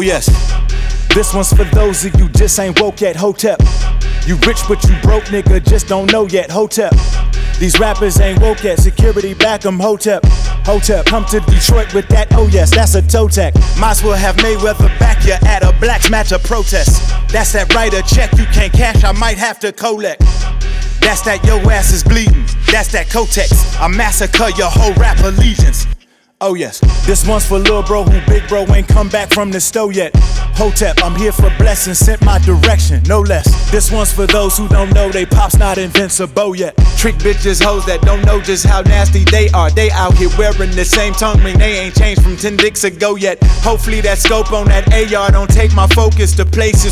yes, this one's for those of you just ain't woke yet. Hotep. You rich but you broke, nigga, just don't know yet. Hotep. These rappers ain't woke yet. Security back 'em. Hotep. Hotep. Come to Detroit with that, oh yes, that's a toe tag. Might as well have Mayweather back you at a blacks match a protest. That's that write a check you can't cash, I might have to collect. That's that your ass is bleeding. That's that Kotex. I massacre your whole rap allegiance. Oh yes, this one's for lil' bro who big bro ain't come back from the store yet. Hotep, I'm here for blessings, sent my direction, no less. This one's for those who don't know they pop's not invincible yet. Trick bitches, hoes that don't know just how nasty they are. They out here wearing the same tongue ring, they ain't changed from 10 dicks ago yet. Hopefully that scope on that AR don't take my focus to places